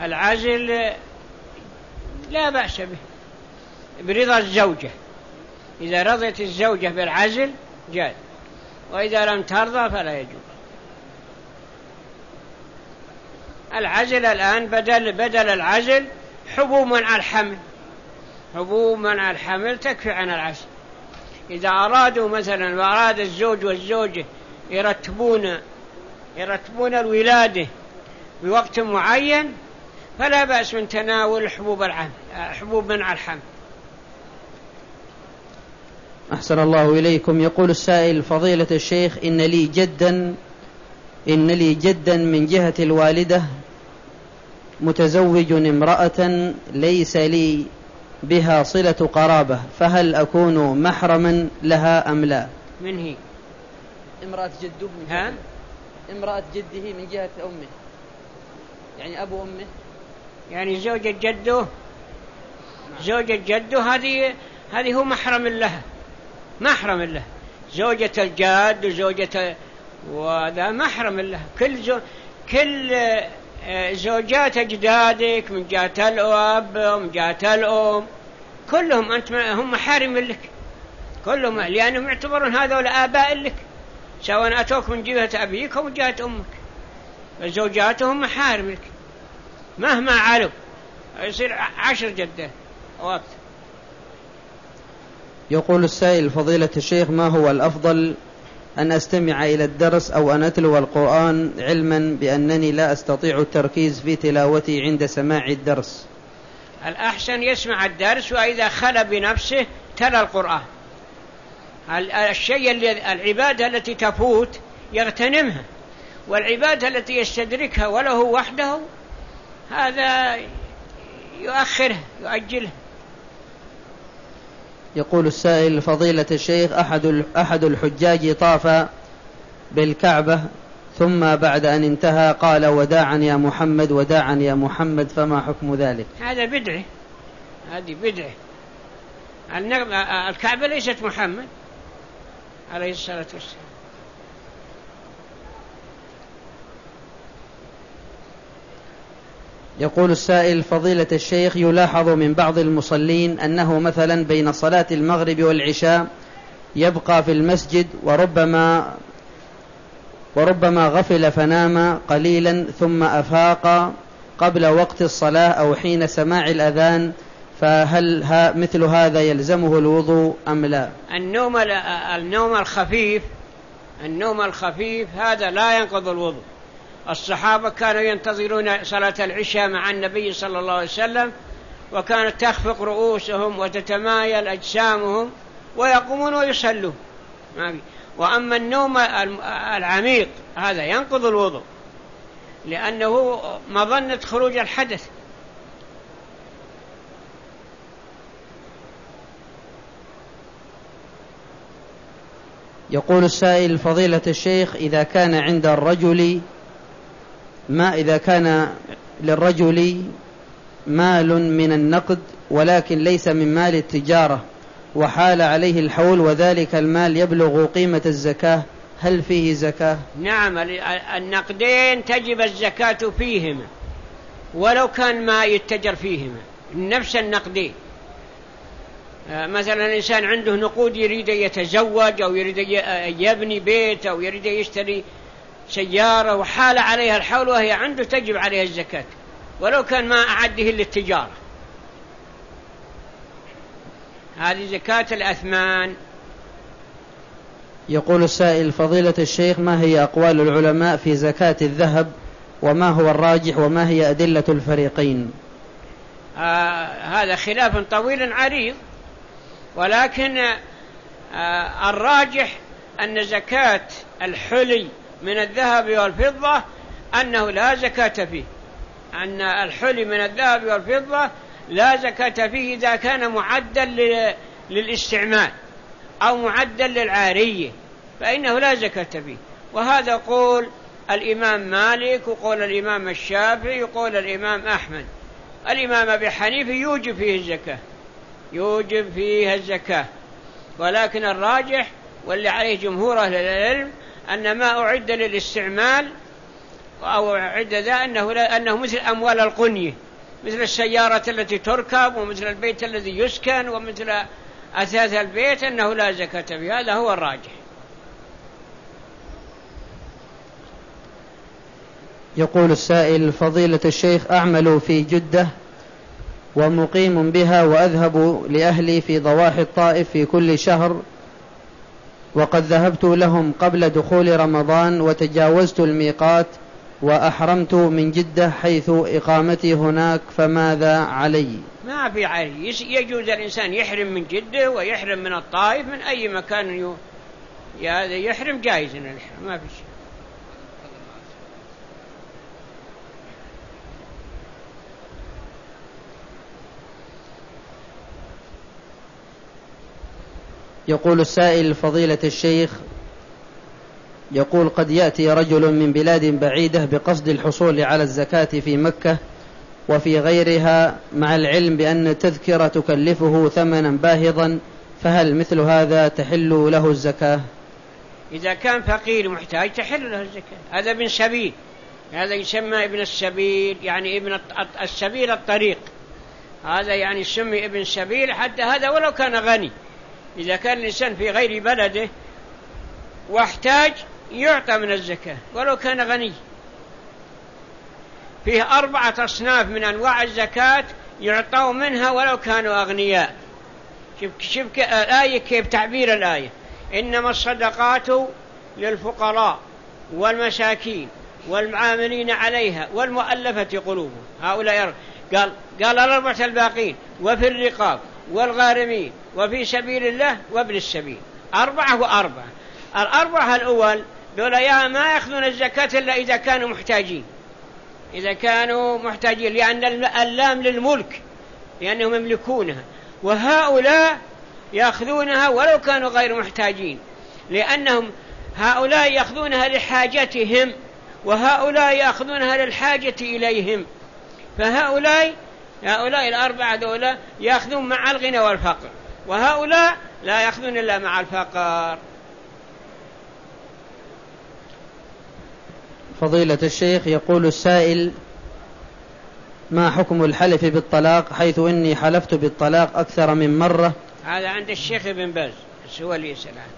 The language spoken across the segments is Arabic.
العزل لا بأس به برضا الزوجة، إذا رضيت الزوجة بالعزل جاز، وإذا لم ترضى فلا يجوز. العزل الآن بدل العزل حبوب منع الحمل، حبوب منع الحمل تكفي عن العزل. إذا أرادوا مثلا وأراد الزوج والزوجة يرتبون الولادة بوقت معين فلا بأس من تناول حبوب منع الحمل. أحسن الله إليكم. يقول السائل: فضيلة الشيخ، إن لي جدا من جهة الوالدة متزوج امرأة ليس لي بها صلة قرابة، فهل أكون محرما لها أم لا؟ من هي؟ امرأة جده من جهة امرأة جده من جهة أمه، يعني أبو أمه، يعني زوجة جده. زوجة جده هذه هو محرم لها، محرم له. زوجة الجاد وزوجة وهذا محرم له. كل زوجات أجدادك من جهة الأب ومن جهة الأم كلهم هم محارم لك كلهم، لأنهم يعتبرون هذول آباء لك، سواء أتوك من جهة أبيك أو من جهة أمك، فزوجاتهم محارم لك مهما علوا، يصير 10 جدات وقت. يقول السائل: فضيلة الشيخ، ما هو الأفضل، أن أستمع إلى الدرس أو أن أتلو القرآن، علما بأنني لا أستطيع التركيز في تلاوتي عند سماع الدرس؟ الأحسن يسمع الدرس، وإذا خلى بنفسه تلا القرآن. العبادة التي تفوت يغتنمها، والعبادة التي يستدركها وله وحده هذا يؤخرها يؤجلها. يقول السائل: فضيلة الشيخ، أحد الحجاج طاف بالكعبة ثم بعد أن انتهى قال: وداعا يا محمد، وداعا يا محمد، فما حكم ذلك؟ هذا بدعة، هذه بدعة. الكعبة ليست محمد عليه الصلاة والسلام. يقول السائل: فضيلة الشيخ، يلاحظ من بعض المصلين أنه مثلا بين صلاة المغرب والعشاء يبقى في المسجد وربما غفل فنام قليلا ثم أفاق قبل وقت الصلاة أو حين سماع الأذان، فهل مثل هذا يلزمه الوضوء أم لا؟ النوم الخفيف هذا لا ينقض الوضوء. الصحابة كانوا ينتظرون صلاة العشاء مع النبي صلى الله عليه وسلم، وكانت تخفق رؤوسهم وتتمايل أجسامهم ويقومون ويصلون. وأما النوم العميق هذا ينقض الوضوء، لأنه مظنة خروج الحدث. يقول السائل: فضيلة الشيخ، إذا كان للرجل مال من النقد ولكن ليس من مال التجارة وحال عليه الحول وذلك المال يبلغ قيمة الزكاة، هل فيه زكاة؟ نعم، النقدين تجب الزكاة فيهما ولو كان ما يتجر فيهما، نفس النقدين. مثلا الإنسان عنده نقود يريد يتزوج أو يريد يبني بيت أو يريد يشتري سيارة وحال عليها الحول وهي عنده تجب عليها الزكاة ولو كان ما أعده للتجارة. هذه زكاة الأثمان. يقول السائل: فضيلة الشيخ، ما هي أقوال العلماء في زكاة الذهب، وما هو الراجح، وما هي أدلة الفريقين؟ هذا خلاف طويل عريض، ولكن الراجح أن زكاة الحلي من الذهب والفضة أنه لا زكاة فيه، أن الحلي من الذهب والفضة لا زكاة فيه إذا كان معدل للاستعمال أو معدل للعارية فإنه لا زكاة فيه. وهذا قول الإمام مالك وقول الإمام الشافعي وقول الإمام أحمد. الإمام أبي حنيفة يوجب فيه الزكاة، ولكن الراجح واللي عليه جمهور أهل العلم أن ما أعد للاستعمال أو عند ذا أنه مثل أموال القنية، مثل السيارة التي تركب ومثل البيت الذي يسكن ومثل أثاث البيت أنه لا زكاة فيه. هذا هو الراجح. يقول السائل: فضيلة الشيخ، أعمل في جدة ومقيم بها، وأذهب لأهلي في ضواحي الطائف في كل شهر، وقد ذهبت لهم قبل دخول رمضان وتجاوزت الميقات وأحرمت من جدة حيث إقامتي هناك، فماذا علي؟ ما في علي. يجوز الإنسان يحرم من جدة ويحرم من الطائف، من أي مكان يحرم جائز الإحرام، ما في شيء. يقول السائل: فضيلة الشيخ، يقول: قد يأتي رجل من بلاد بعيدة بقصد الحصول على الزكاة في مكة وفي غيرها، مع العلم بأن التذكرة تكلفه ثمنا باهظا، فهل مثل هذا تحل له الزكاة؟ إذا كان فقير محتاج تحل له الزكاة. هذا ابن سبيل، هذا يسمى ابن السبيل، يعني ابن السبيل الطريق، هذا يعني يسمي ابن سبيل. حتى هذا ولو كان غني، إذا كان الإنسان في غير بلده واحتاج يعطى من الزكاة ولو كان غني. فيه 4 أصناف من أنواع الزكاة يعطوا منها ولو كانوا أغنياء. شوف الآية كيف تعبير الآية: إنما الصدقات للفقراء والمساكين والعاملين عليها والمؤلفة قلوبهم. هؤلاء قال 4 الباقين: وفي الرقاب والغارمين وفي سبيل الله وابن السبيل. 4 و4. 4 الأول دول ما يأخذون الزكاة إلا إذا كانوا محتاجين، إذا كانوا محتاجين، لأن اللام للملك، لأنهم يملكونها. وهؤلاء يأخذونها ولو كانوا غير محتاجين، لأنهم هؤلاء يأخذونها لحاجتهم وهؤلاء يأخذونها للحاجة إليهم. فهؤلاء 4 دولة يأخذون مع الغنى والفقر، وهؤلاء لا يأخذون إلا مع الفقر. فضيلة الشيخ، يقول السائل: ما حكم الحلف بالطلاق، حيث إني حلفت بالطلاق أكثر من مرة؟ هذا عند الشيخ ابن باز، هو اللي يسأل عنه.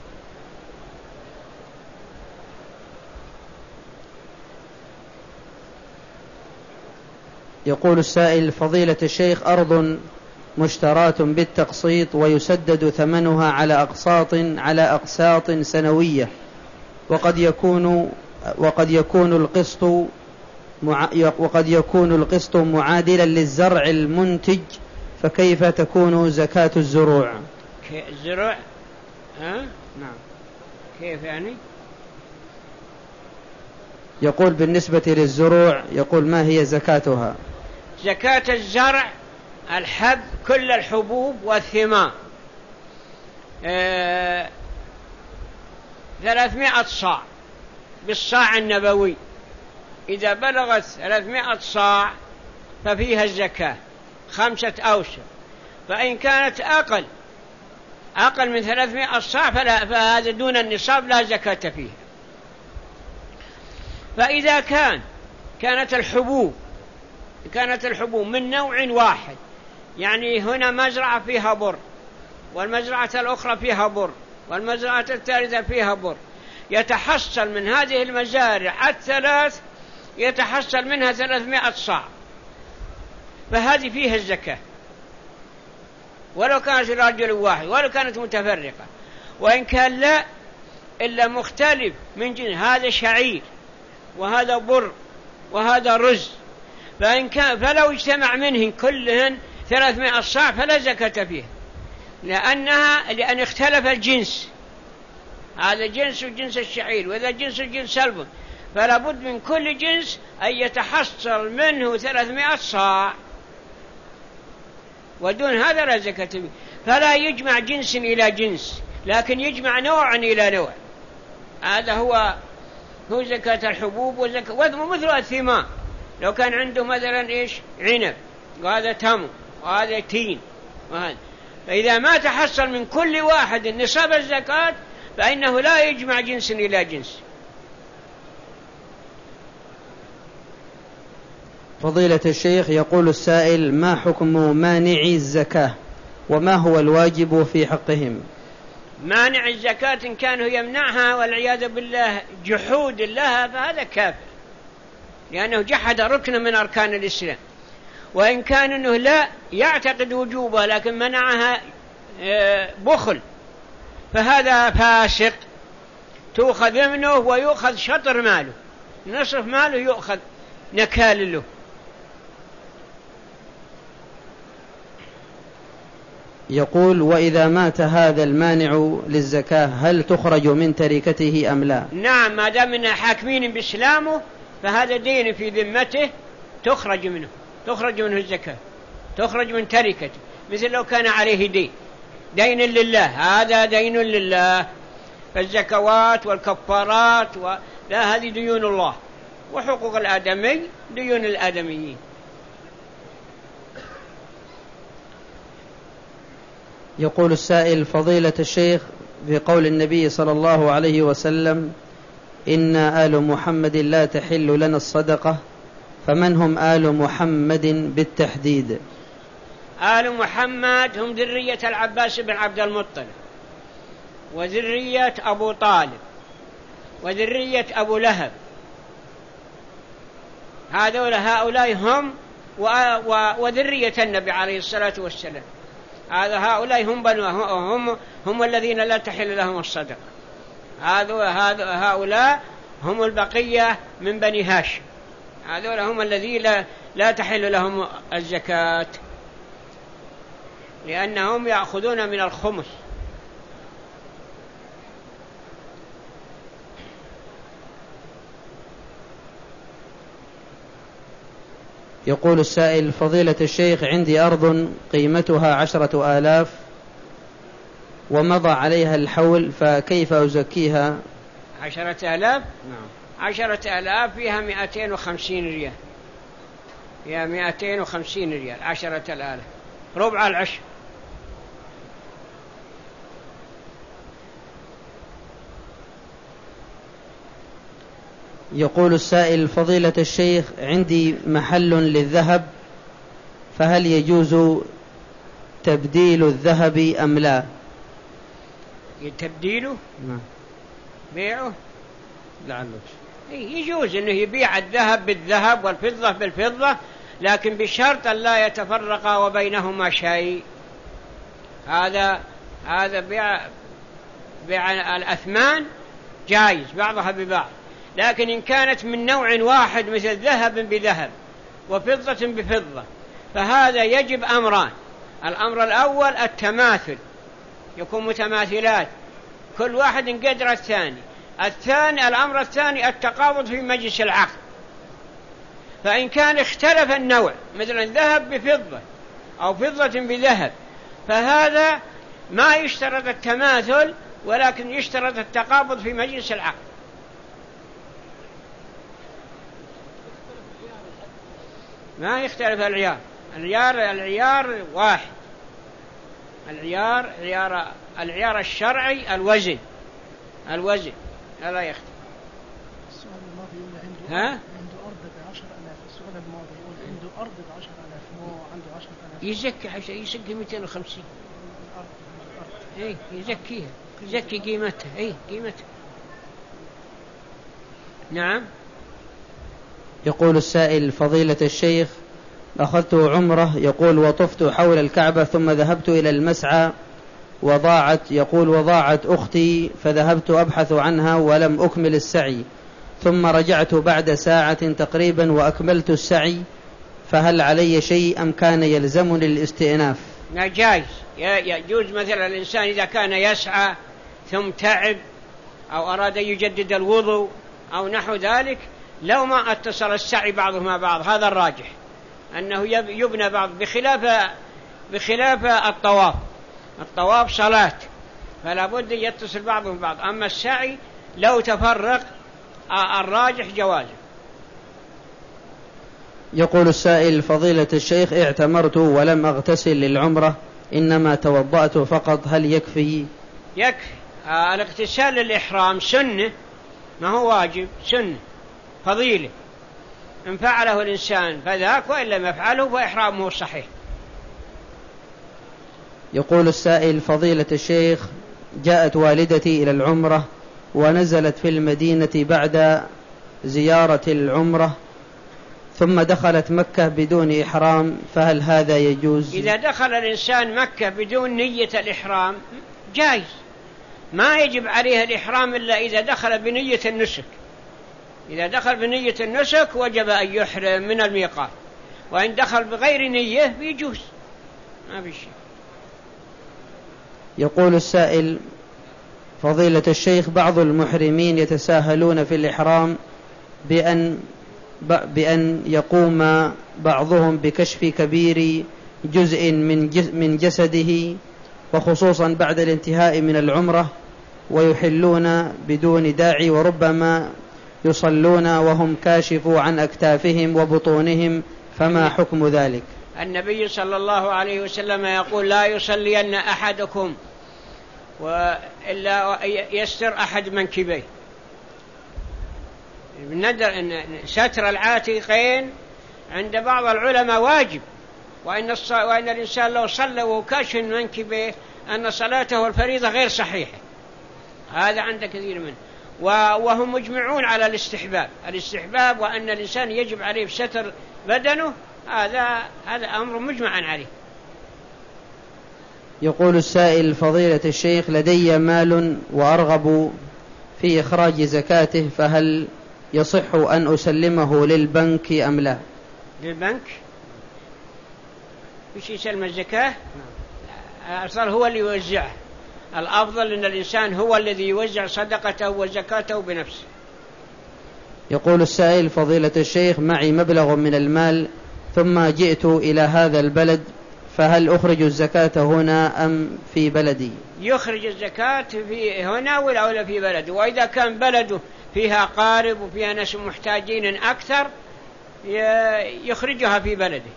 يقول السائل: فضيلة الشيخ، أرض مشتراة بالتقسيط ويسدد ثمنها على أقساط سنوية، وقد يكون القسط معادلا للزرع المنتج، فكيف تكون زكاة الزروع؟ الزروع؟ نعم. كيف يعني؟ يقول: بالنسبة للزروع، يقول: ما هي زكاتها؟ زكاة الزرع الحب، كل الحبوب والثمار، 300 صاع بالصاع النبوي. إذا بلغت 300 صاع ففيها الزكاة 5 أوسق، فإن كانت أقل من 300 صاع فهذا دون النصاب لا زكاة فيها. فإذا كانت الحبوب من نوع واحد، يعني هنا مزرعة فيها بر، والمزرعة الأخرى فيها بر، والمزرعة الثالثة فيها بر، يتحصل من هذه المزارع الثلاث يتحصل منها 300 صاع، فهذه فيها الزكاة ولو كانت رجل واحد ولو كانت متفرقة. وإن كان لا إلا مختلف من جنس، هذا شعير وهذا بر وهذا رز، فلو اجتمع منهن كلهن 300 صاع فلا زكاة فيها، لأن اختلف الجنس، هذا جنس جنس الشعير وهذا جنس البر، فلا بد من كل جنس أن يتحصل منه 300 صاع، ودون هذا لا زكاة فيه. فلا يجمع جنس إلى جنس، لكن يجمع نوع إلى نوع. هذا هو زكاة الحبوب ومثل الثمار. لو كان عنده مثلا عنب، وهذا تمر، وهذا تين، وهذا، فإذا ما تحصل من كل واحد نصاب الزكاة فإنه لا يجمع جنس إلى جنس. فضيلة الشيخ، يقول السائل: ما حكم مانعي الزكاة وما هو الواجب في حقهم؟ مانع الزكاة إن كانوا يمنعها والعياذ بالله جحود لها فهذا كافر، لأنه جحد ركن من أركان الإسلام. وإن كان أنه لا يعتقد وجوبها لكن منعها بخل فهذا فاسق، تؤخذ منه ويؤخذ شطر ماله، نصف ماله يؤخذ نكال له. يقول: وإذا مات هذا المانع للزكاة هل تخرج من تركته أم لا؟ نعم، ما دام من حاكمين بإسلامه فهذا دين في ذمته، تخرج منه الزكاة، تخرج من تركته، مثل لو كان عليه دين لله، هذا دين لله. فالزكوات والكفارات لا، هذه ديون الله، وحقوق الآدمي ديون الآدميين. يقول السائل: فضيلة الشيخ، في قول النبي صلى الله عليه وسلم: إنا آل محمد لا تحل لنا الصدقة، فمن هم آل محمد بالتحديد؟ آل محمد هم ذرية العباس بن عبد المطلب، وذرية أبو طالب، وذرية أبو لهب، هؤلاء هم وذرية النبي عليه الصلاة والسلام. هؤلاء هم الذين لا تحل لهم الصدقة. هؤلاء هم البقية من بني هاشم، هؤلاء هم الذين لا تحل لهم الزكاة، لأنهم يأخذون من الخمس. يقول السائل: فضيلة الشيخ، عندي أرض قيمتها 10,000 ومضى عليها الحول، فكيف أزكيها؟ 10,000؟ نعم. 10,000 فيها 250 ريال، فيها 250 ريال. 10,000 ربع العشر. يقول السائل: فضيلة الشيخ، عندي محل للذهب، فهل يجوز تبديل الذهب أم لا؟ تبديله؟ نعم. بيعه؟ لعله يجوز أنه يبيع الذهب بالذهب والفضة بالفضة، لكن بشرط أن لا يتفرق وبينهما شيء. هذا بيع الأثمان جائز بعضها ببعض، لكن إن كانت من نوع واحد مثل ذهب بذهب وفضة بفضة فهذا يجب أمران. الأمر الأول التماثل، يكون متماثلات كل واحد قدر الثاني. الأمر الثاني التقابض في مجلس العقد. فإن كان اختلف النوع، مثلا ذهب بفضة أو فضة بذهب، فهذا ما يشترط التماثل ولكن يشترط التقابض في مجلس العقد. ما يختلف العيار واحد. العيار الشرعي الوزن لا يختلف. السؤال الماضي يقول عنده أرض ب10,000. السؤال الماضي يقول عنده أرض ب10,000، مو عنده 10,000. يزكي 250. يزكيها، يزكي قيمتها. قيمتها. نعم. يقول السائل: فضيلة الشيخ، أخذت عمرة، يقول، وطفت حول الكعبة ثم ذهبت إلى المسعى وضاعت أختي، فذهبت أبحث عنها ولم أكمل السعي، ثم رجعت بعد ساعة تقريبا وأكملت السعي، فهل علي شيء أم كان يلزمني الاستئناف؟ جائز. يجوز مثلا الإنسان إذا كان يسعى ثم تعب أو أراد يجدد الوضوء أو نحو ذلك، لو ما اتصل السعي بعضه مع بعض، هذا الراجح أنه يبنى بعض، بخلاف الطواف صلاة، فلا بد يتصل بعضهم بعض. أما السعي لو تفرق الراجح جوازه. يقول السائل: فضيلة الشيخ، اعتمرت ولم أغتسل للعمرة، إنما توضأت فقط، هل يكفي؟ يكفي. الاغتسال للإحرام سنة، ما هو واجب، سنة فضيلة. إن فعله الإنسان فذاك، وإن لم يفعله فإحرامه صحيح. يقول السائل: فضيلة الشيخ، جاءت والدتي إلى العمرة ونزلت في المدينة بعد زيارة العمرة ثم دخلت مكة بدون إحرام، فهل هذا يجوز؟ إذا دخل الإنسان مكة بدون نية الإحرام جائز، ما يجب عليه الإحرام إلا إذا دخل بنية النسك. إذا دخل بنية النسك وجب أن يحرم من الميقات، وإن دخل بغير نية يجوز، ما في شيء. يقول السائل: فضيلة الشيخ، بعض المحرمين يتساهلون في الإحرام بأن يقوم بعضهم بكشف كبير جزء من جسده، وخصوصا بعد الانتهاء من العمرة، ويحلون بدون داعي، وربما يصلون وهم كاشفوا عن أكتافهم وبطونهم، فما حكم ذلك؟ النبي صلى الله عليه وسلم يقول: لا يصلين أحدكم إلا يستر أحد منكبيه. إن ستر العاتقين عند بعض العلماء واجب، وإن الإنسان لو صلى وكاشف منكبيه أن صلاته الفريضة غير صحيحة. هذا عند كثير منه، وهم مجمعون على الاستحباب، وأن الإنسان يجب عليه بستر بدنه، هذا أمر مجمع عليه. يقول السائل: فضيلة الشيخ، لدي مال وأرغب في إخراج زكاته، فهل يصح أن أسلمه للبنك أم لا؟ للبنك؟ وش يسلم الزكاة؟ أصلا هو اللي يوزعه. الأفضل أن الإنسان هو الذي يوزع صدقته وزكاته بنفسه. يقول السائل: فضيلة الشيخ، معي مبلغ من المال ثم جئت إلى هذا البلد، فهل أخرج الزكاة هنا أم في بلدي؟ يخرج الزكاة في هنا ولا في بلده، وإذا كان بلده فيها قارب وفيها ناس محتاجين أكثر يخرجها في بلده.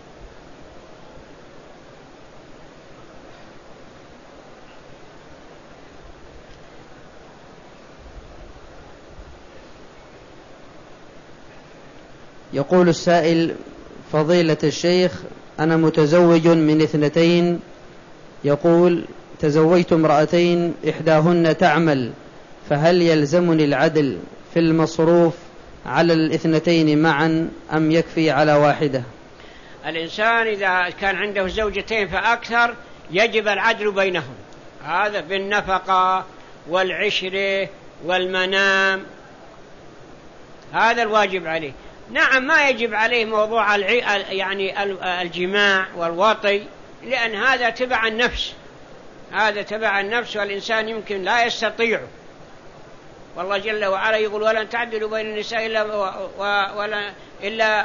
يقول السائل: فضيلة الشيخ، أنا متزوج من 2، يقول: تزوجت امرأتين إحداهن تعمل، فهل يلزمني العدل في المصروف على 2 معا أم يكفي على واحدة؟ الإنسان إذا كان عنده زوجتين فأكثر يجب العدل بينهم، هذا بالنفقة والعشرة والمنام، هذا الواجب عليه. نعم، ما يجب عليه موضوع يعني الجماع والوطي، لأن هذا تبع النفس، والإنسان يمكن لا يستطيعه. والله جل وعلا يقول: ولن تعدلوا بين النساء إلا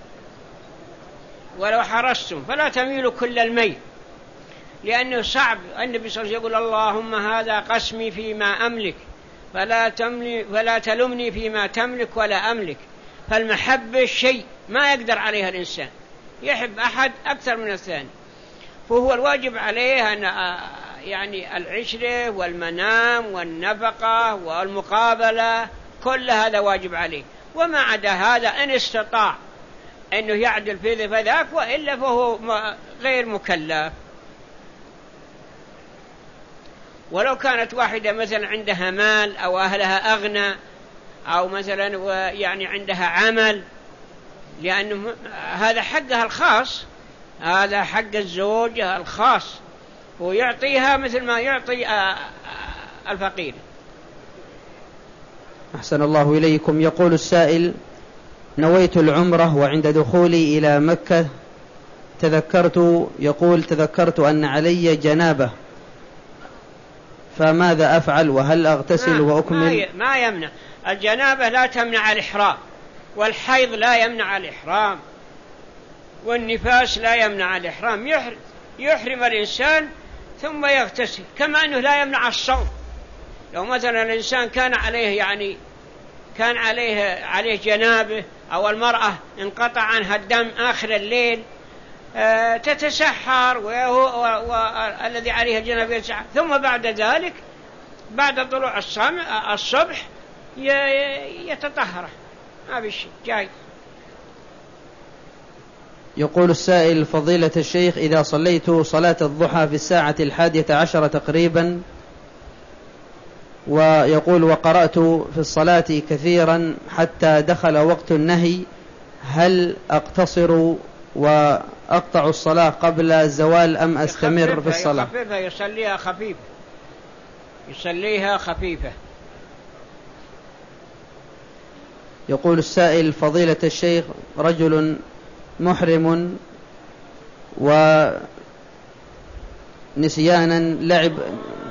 ولو حرصتم فلا تميلوا كل الميل، لأنه صعب. النبي صلى الله عليه وسلم يقول: اللهم هذا قسمي فيما أملك فلا تلمني فيما تملك ولا أملك. فالمحبة شيء ما يقدر عليها الإنسان، يحب أحد أكثر من الثاني، فهو الواجب عليه أن يعني العشرة والمنام والنفقة والمقابلة، كل هذا واجب عليه. وما عدا هذا إن استطاع أنه يعدل في ذاك، وإلا فهو غير مكلف. ولو كانت واحدة مثلا عندها مال أو أهلها أغنى، أو مثلا يعني عندها عمل، لأنه هذا حقها الخاص، هذا حق الزوج الخاص، ويعطيها مثل ما يعطي الفقير. أحسن الله إليكم. يقول السائل: نويت العمرة، وعند دخولي إلى مكة تذكرت أن علي جنابة، فماذا أفعل؟ وهل أغتسل وأكمل؟ ما يمنع. الجنابة لا تمنع الإحرام، والحيض لا يمنع الإحرام، والنفاس لا يمنع الإحرام. يحرم الإنسان ثم يغتسل، كما أنه لا يمنع الصوم. لو مثلا الإنسان كان عليه جنابه، أو المرأة انقطع عنها الدم آخر الليل، تتسحر والذي عليه الجنابه يتسحر، ثم بعد ذلك بعد طلوع الصبح يتطهر، ما بشيء جاي. يقول السائل: فضيلة الشيخ، إذا صليت صلاة الضحى في 11:10 تقريبا، ويقول: وقرأت في الصلاة كثيرا حتى دخل وقت النهي، هل أقتصر وأقطع الصلاة قبل الزوال أم أستمر في الصلاة؟ يصليها خفيفة. يقول السائل: فضيلة الشيخ، رجل محرم ونسيانا